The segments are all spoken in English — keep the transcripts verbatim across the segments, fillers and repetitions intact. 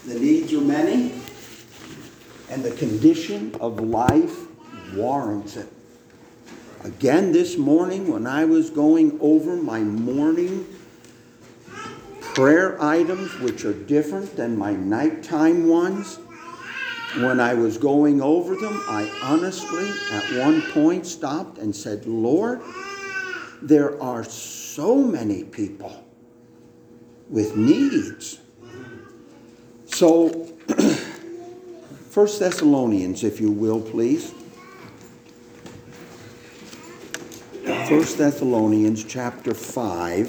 The needs are many, and the condition of life warrants it. Again this morning, when I was going over my morning prayer items, which are different than my nighttime ones, when I was going over them, I honestly, at one point, stopped and said, Lord, there are so many people with needs. So, First Thessalonians, if you will, please. First Thessalonians chapter five.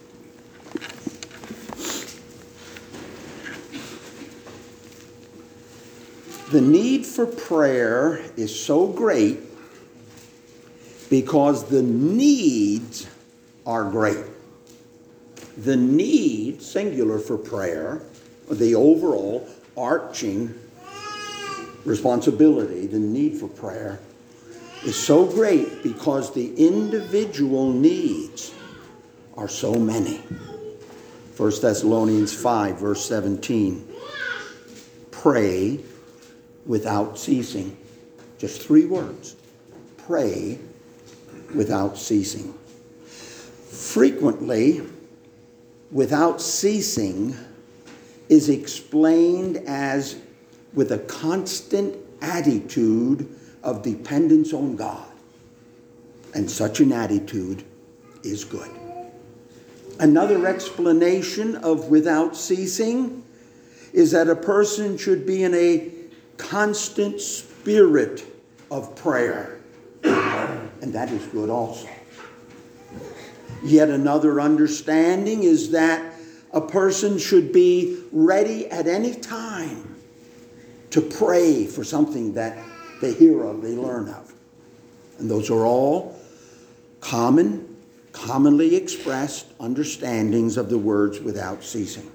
The need for prayer is so great because the needs are great. The need, singular for prayer, the overall arching responsibility, the need for prayer, is so great because the individual needs are so many. First Thessalonians five, verse seventeen. Pray without ceasing. Just three words. Pray without ceasing. Frequently, without ceasing is explained as with a constant attitude of dependence on God. And such an attitude is good. Another explanation of without ceasing is that a person should be in a constant spirit of prayer. And that is good also. Yet another understanding is that a person should be ready at any time to pray for something that they hear of, they learn of. And those are all common, commonly expressed understandings of the words without ceasing.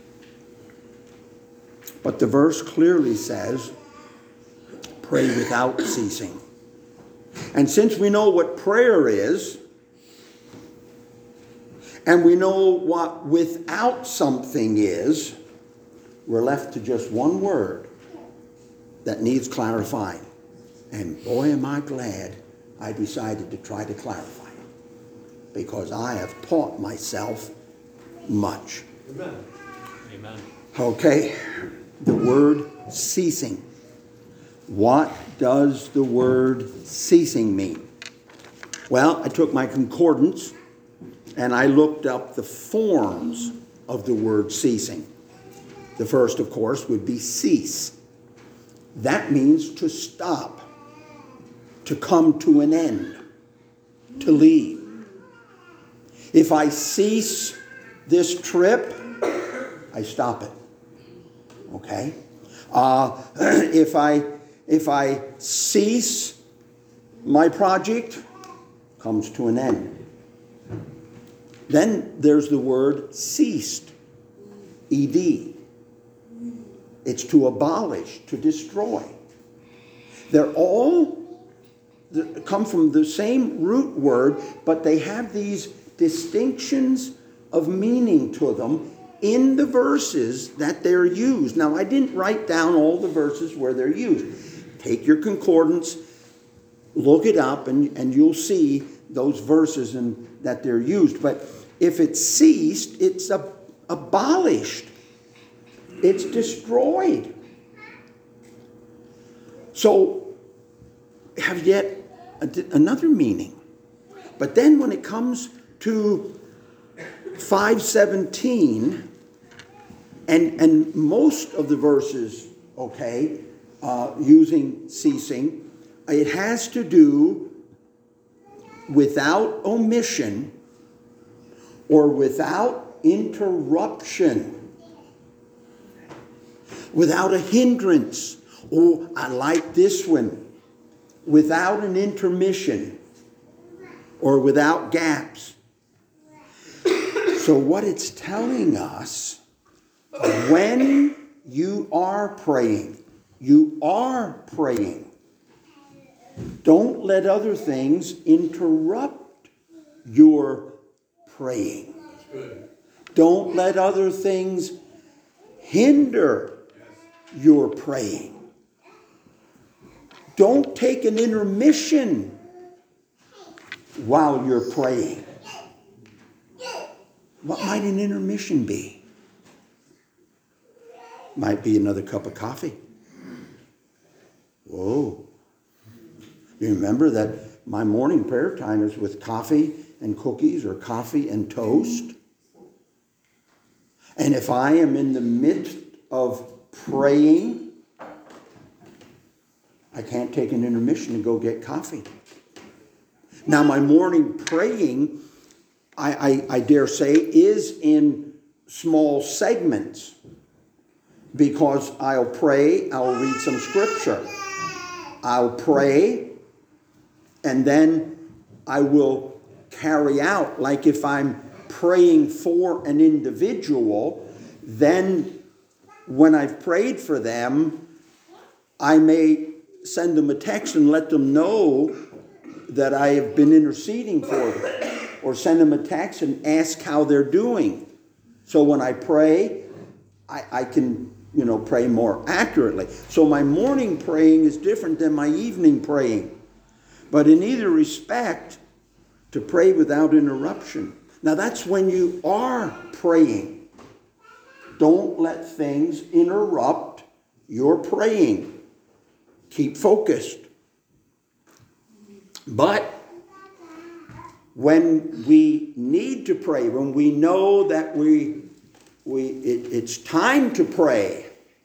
But the verse clearly says, pray without ceasing. And since we know what prayer is, and we know what without something is, we're left to just one word that needs clarifying. And boy, am I glad I decided to try to clarify it, because I have taught myself much. Amen. Amen. Okay, the word ceasing. What does the word ceasing mean? Well, I took my concordance and I looked up the forms of the word ceasing. The first, of course, would be cease. That means to stop, to come to an end, to leave. If I cease this trip, I stop it. Okay? Uh, if I if I cease my project, comes to an end. Then there's the word ceased. E D. It's to abolish, to destroy. They're all come from the same root word, but they have these distinctions of meaning to them in the verses that they're used. Now, I didn't write down all the verses where they're used. Take your concordance, look it up, and, and you'll see those verses and that they're used. But if it's ceased, it's ab- abolished. It's destroyed. So, have yet a, another meaning. But then when it comes to five seventeen, and, and most of the verses, okay, uh, using ceasing, it has to do without omission or without interruption, without a hindrance. Oh, I like this one. Without an intermission or without gaps. So what it's telling us, when you are praying, you are praying. Don't let other things interrupt your praying. Don't let other things hinder you're praying. Don't take an intermission while you're praying. What might an intermission be? Might be another cup of coffee. Whoa. You remember that my morning prayer time is with coffee and cookies or coffee and toast? And if I am in the midst of praying, I can't take an intermission to go get coffee. Now, my morning praying, I, I, I dare say, is in small segments, because I'll pray, I'll read some scripture. I'll pray, and then I will carry out, like if I'm praying for an individual, then when I've prayed for them, I may send them a text and let them know that I have been interceding for them, or send them a text and ask how they're doing. So when I pray, I, I can, you know, pray more accurately. So my morning praying is different than my evening praying. But in either respect, to pray without interruption. Now that's when you are praying. Don't let things interrupt your praying. Keep focused. But when we need to pray, when we know that we, we it, it's time to pray,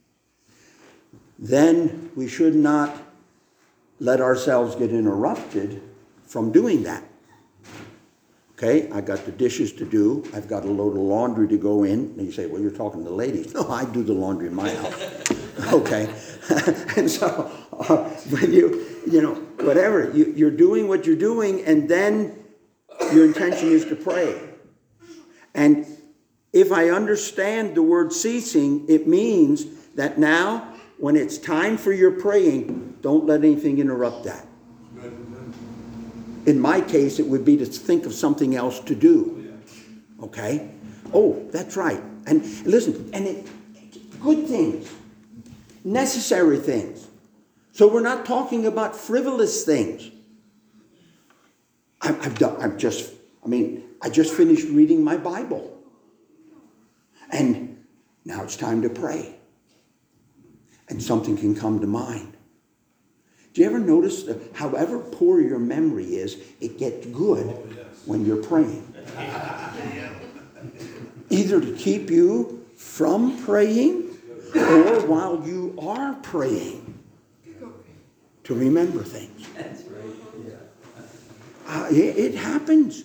then we should not let ourselves get interrupted from doing that. Okay, I got the dishes to do. I've got a load of laundry to go in. And you say, well, you're talking to the ladies. No, I do the laundry in my house. Okay. And so uh, when you, you know, whatever, you, you're doing what you're doing, and then your intention is to pray. And if I understand the word ceasing, it means that now, when it's time for your praying, don't let anything interrupt that. In my case, it would be to think of something else to do. Okay? Oh, that's right. And listen, and it, good things, necessary things. So we're not talking about frivolous things. I've, I've done, I've just, I mean, I just finished reading my Bible. And now it's time to pray. And something can come to mind. Do you ever notice that however poor your memory is, it gets good oh, yes. when you're praying? Either to keep you from praying, or while you are praying, to remember things. That's right. Yeah. Uh, it, it happens.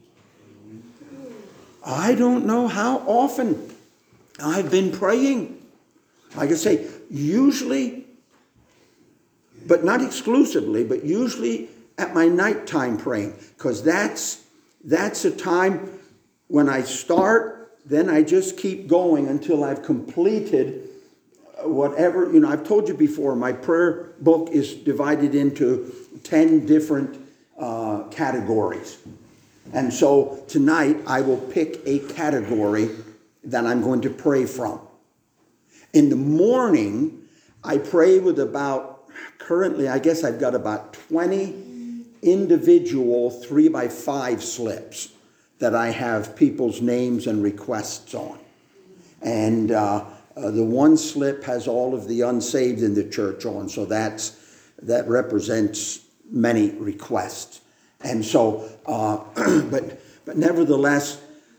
I don't know how often I've been praying. Like I say, usually, but not exclusively, but usually at my nighttime praying, because that's that's a time when I start, then I just keep going until I've completed whatever. You know, I've told you before, my prayer book is divided into ten different uh, categories. And so tonight I will pick a category that I'm going to pray from. In the morning, I pray with about, currently, I guess I've got about twenty individual three by five slips that I have people's names and requests on. And uh, uh, the one slip has all of the unsaved in the church on, so that's that represents many requests. And so, uh, but but nevertheless,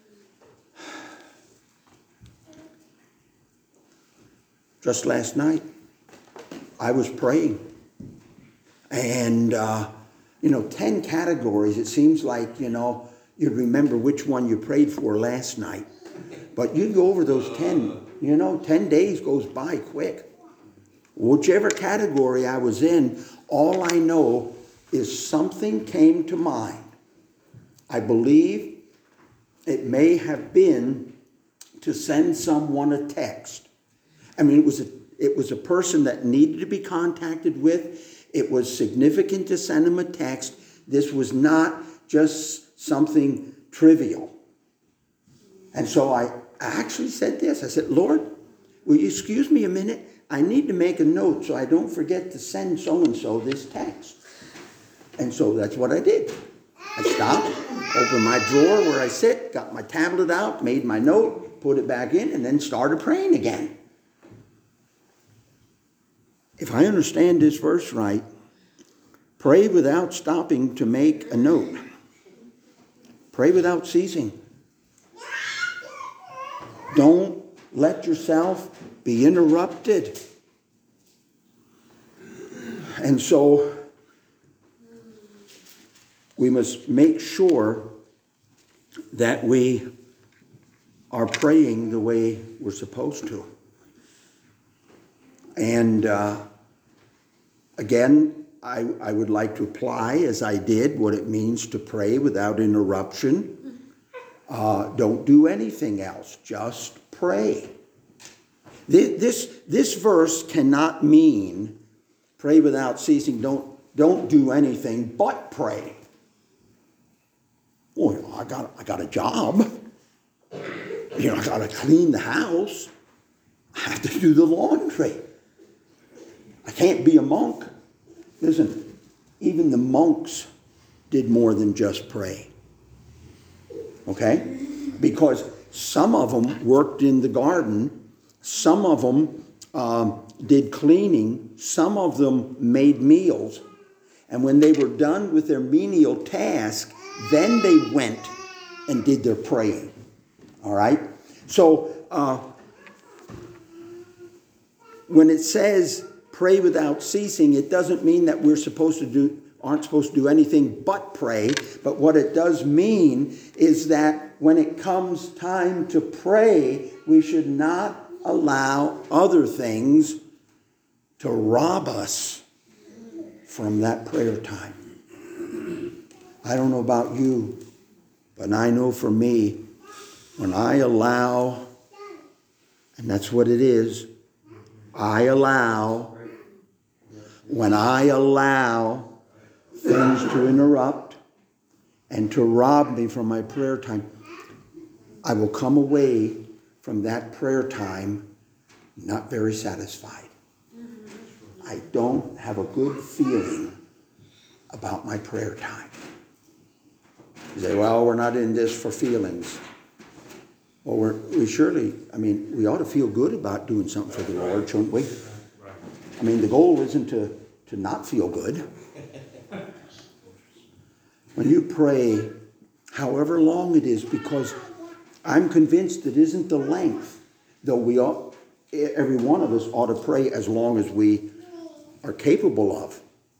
just last night, I was praying. And, uh, you know, ten categories, it seems like, you know, you'd remember which one you prayed for last night. But you go over those ten, you know, ten days goes by quick. Whichever category I was in, all I know is something came to mind. I believe it may have been to send someone a text. I mean, it was a It was a person that needed to be contacted with. It was significant to send them a text. This was not just something trivial. And so I actually said this. I said, Lord, will you excuse me a minute? I need to make a note so I don't forget to send so-and-so this text. And so that's what I did. I stopped, opened my drawer where I sit, got my tablet out, made my note, put it back in, and then started praying again. If I understand this verse right, pray without stopping to make a note. Pray without ceasing. Don't let yourself be interrupted. And so we must make sure that we are praying the way we're supposed to. And uh, again, I, I would like to apply, as I did, what it means to pray without interruption. Uh, don't do anything else. Just pray. This, this, this verse cannot mean pray without ceasing. Don't, don't do anything but pray. Well, you know, I got, I got a job. You know, I got to clean the house. I have to do the laundry. I can't be a monk. Listen, even the monks did more than just pray. Okay? Because some of them worked in the garden. Some of them um, did cleaning. Some of them made meals. And when they were done with their menial task, then they went and did their praying. All right? So, uh, when it says pray without ceasing, it doesn't mean that we're supposed to do, aren't supposed to do anything but pray. But what it does mean is that when it comes time to pray, we should not allow other things to rob us from that prayer time. I don't know about you, but I know for me, when I allow, and that's what it is, I allow, when I allow things to interrupt and to rob me from my prayer time, I will come away from that prayer time not very satisfied. I don't have a good feeling about my prayer time. You say, well, we're not in this for feelings. Well, we're, we surely, I mean, we ought to feel good about doing something for the Lord, shouldn't we? I mean, the goal isn't to, to not feel good. When you pray, however long it is, because I'm convinced it isn't the length, though we ought, every one of us ought to pray as long as we are capable of.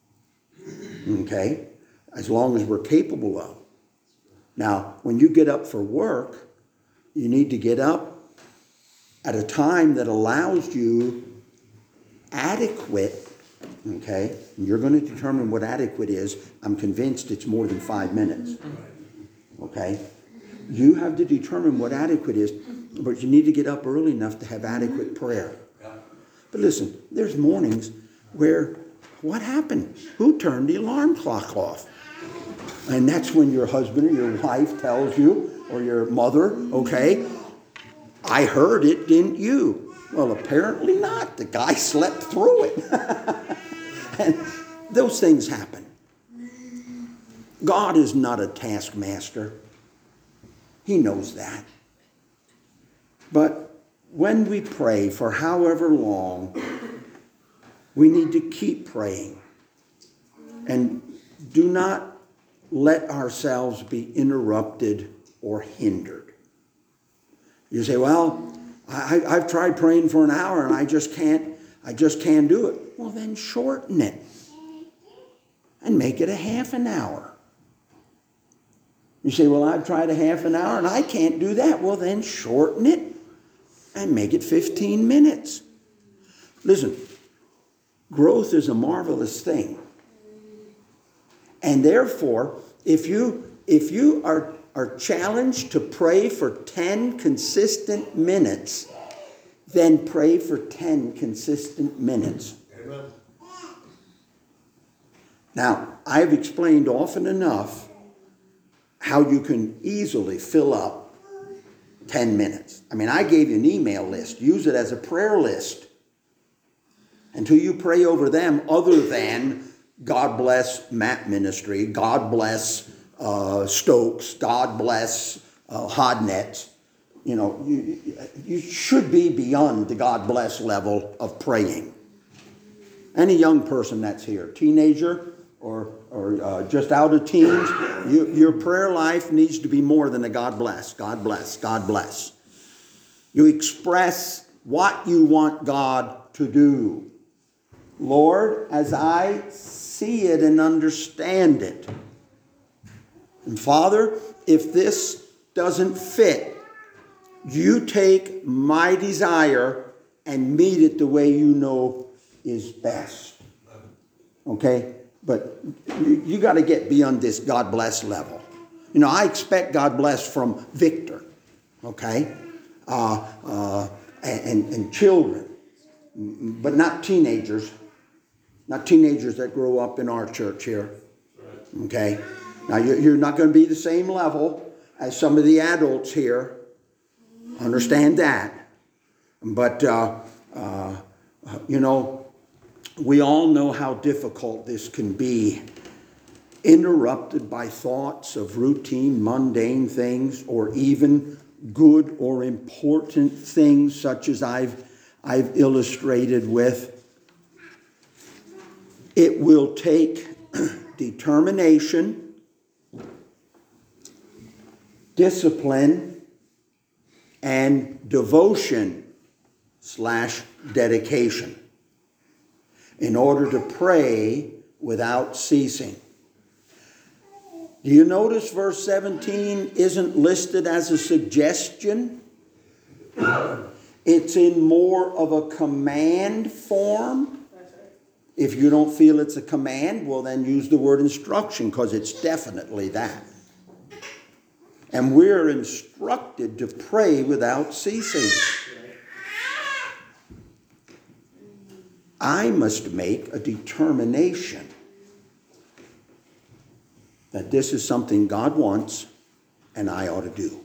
Okay? As long as we're capable of. Now, when you get up for work, you need to get up at a time that allows you adequate, okay? And you're going to determine what adequate is. I'm convinced it's more than five minutes, okay? You have to determine what adequate is, but you need to get up early enough to have adequate prayer. But listen, there's mornings where, what happened? Who turned the alarm clock off? And that's when your husband or your wife tells you, or your mother, okay, I heard it, didn't you? Well, apparently not. The guy slept through it. And those things happen. God is not a taskmaster. He knows that. But when we pray for however long, we need to keep praying. And do not let ourselves be interrupted or hindered. You say, well, I, I've tried praying for an hour and I just can't, I just can't do it. Well, then shorten it and make it a half an hour. You say, well, I've tried a half an hour and I can't do that. Well, then shorten it and make it fifteen minutes. Listen, growth is a marvelous thing. And therefore, if you if you are, are challenged to pray for ten consistent minutes, then pray for ten consistent minutes. Amen. Now, I've explained often enough how you can easily fill up ten minutes. I mean, I gave you an email list. Use it as a prayer list. until you pray over them other than God bless Map Ministry, God bless uh, Stokes, God bless uh, Hodnett. You know, you, you should be beyond the God bless level of praying. Any young person that's here, teenager or, or uh, just out of teens, you, your prayer life needs to be more than a God bless, God bless, God bless. You express what you want God to do. Lord, as I see it and understand it. And Father, if this doesn't fit, you take my desire and meet it the way you know is best. Okay? But you, you got to get beyond this God bless level. You know, I expect God bless from Victor. Okay? Uh, uh, and, and children. But not teenagers. Not teenagers that grow up in our church here. Okay? Now, you're not going to be the same level as some of the adults here. Understand that. But, uh, uh, you know, we all know how difficult this can be. Interrupted by thoughts of routine, mundane things, or even good or important things such as I've, I've illustrated with. It will take determination, discipline, and devotion slash dedication in order to pray without ceasing. Do you notice verse seventeen isn't listed as a suggestion? It's in more of a command form. If you don't feel it's a command, well then use the word instruction, because it's definitely that. And we're instructed to pray without ceasing. I must make a determination that this is something God wants and I ought to do.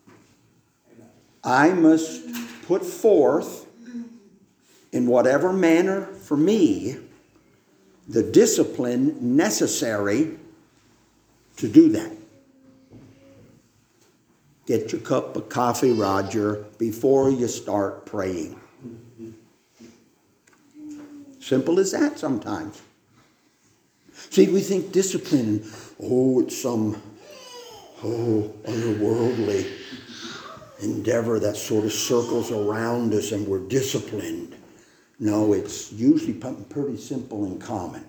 I must put forth, in whatever manner for me, the discipline necessary to do that. Get your cup of coffee, Roger, before you start praying. Simple as that sometimes. See, we think discipline, oh, it's some, oh, otherworldly endeavor that sort of circles around us and we're disciplined. No, it's usually pretty simple and common.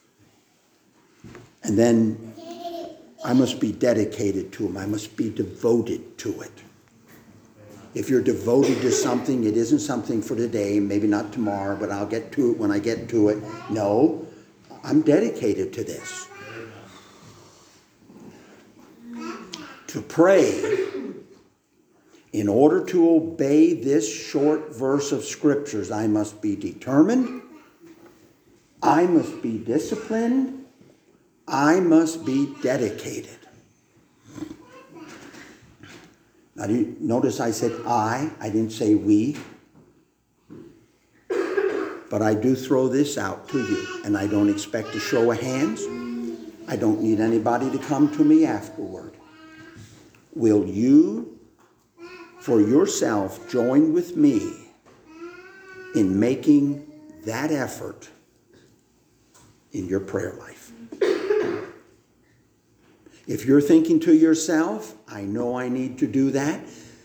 And then I must be dedicated to Him. I must be devoted to it. If you're devoted to something, it isn't something for today, maybe not tomorrow, but I'll get to it when I get to it. No, I'm dedicated to this. To pray, in order to obey this short verse of scriptures, I must be determined, I must be disciplined, I must be dedicated. Now, do you notice I said I, I didn't say we. But I do throw this out to you, and I don't expect a show of hands. I don't need anybody to come to me afterward. Will you, for yourself, join with me in making that effort in your prayer life? If you're thinking to yourself, I know I need to do that,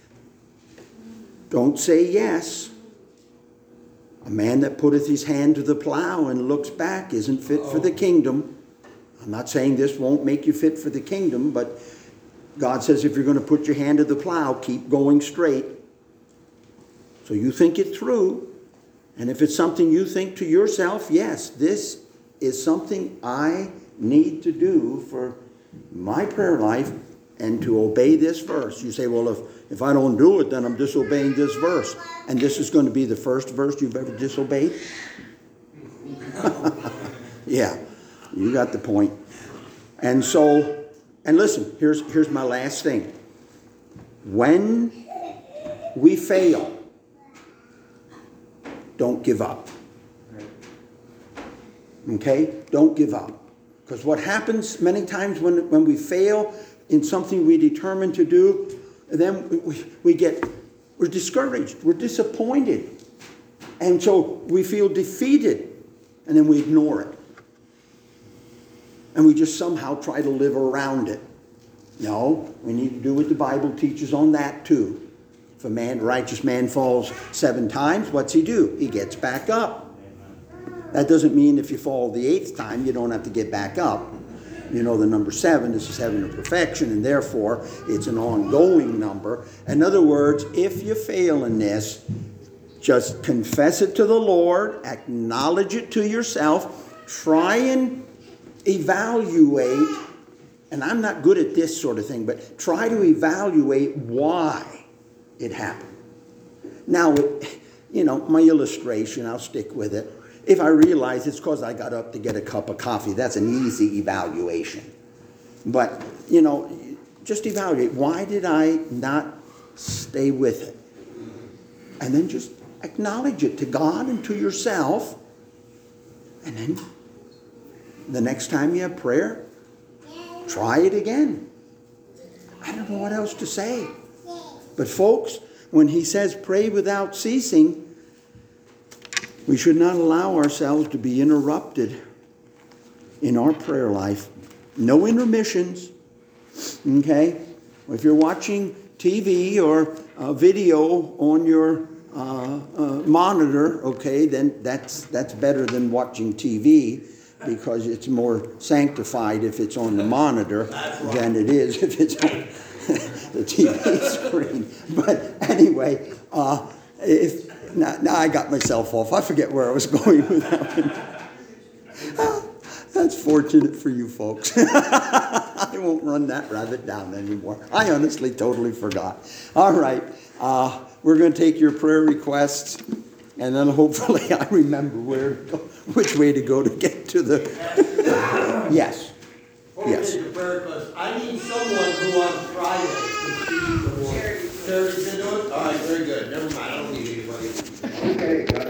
don't say yes. A man that putteth his hand to the plow and looks back isn't fit for the kingdom. I'm not saying this won't make you fit for the kingdom, but God says if you're going to put your hand to the plow, keep going straight. So you think it through. And if it's something you think to yourself, yes, this is something I need to do for my prayer life and to obey this verse. You say, well, if, if I don't do it, then I'm disobeying this verse. And this is going to be the first verse you've ever disobeyed? Yeah, you got the point. And so, and listen, here's, here's my last thing. When we fail, don't give up. Okay? Don't give up. Because what happens many times when, when we fail in something we determine to do, then we, we get, we're discouraged, we're disappointed. And so we feel defeated, and then we ignore it. And we just somehow try to live around it. No, we need to do what the Bible teaches on that too. If a man, righteous man falls seven times, what's he do? He gets back up. That doesn't mean if you fall the eighth time, you don't have to get back up. You know the number seven is the seven of perfection, and therefore it's an ongoing number. In other words, if you fail in this, just confess it to the Lord, acknowledge it to yourself, try and evaluate, and I'm not good at this sort of thing, but try to evaluate why it happened. Now, you know, my illustration, I'll stick with it. If I realize it's because I got up to get a cup of coffee, that's an easy evaluation. But, you know, just evaluate. Why did I not stay with it? And then just acknowledge it to God and to yourself. And then the next time you have prayer, try it again. I don't know what else to say. But folks, when he says pray without ceasing, we should not allow ourselves to be interrupted in our prayer life. No intermissions. Okay? If you're watching T V or uh, video on your uh, uh, monitor, okay, then that's that's better than watching T V, because it's more sanctified if it's on the monitor than it is if it's on the T V screen. But anyway, uh, if now, now I got myself off. I forget where I was going with that one. Oh, that's fortunate for you folks. I won't run that rabbit down anymore. I honestly totally forgot. All right. Uh, we're going to take your prayer requests, and then hopefully I remember where, to go, which way to go to get to the... Yes. Yes. I need someone who on Friday can feed the Lord. Terry's into it? All right, very good. Never mind. I don't need anybody. Okay.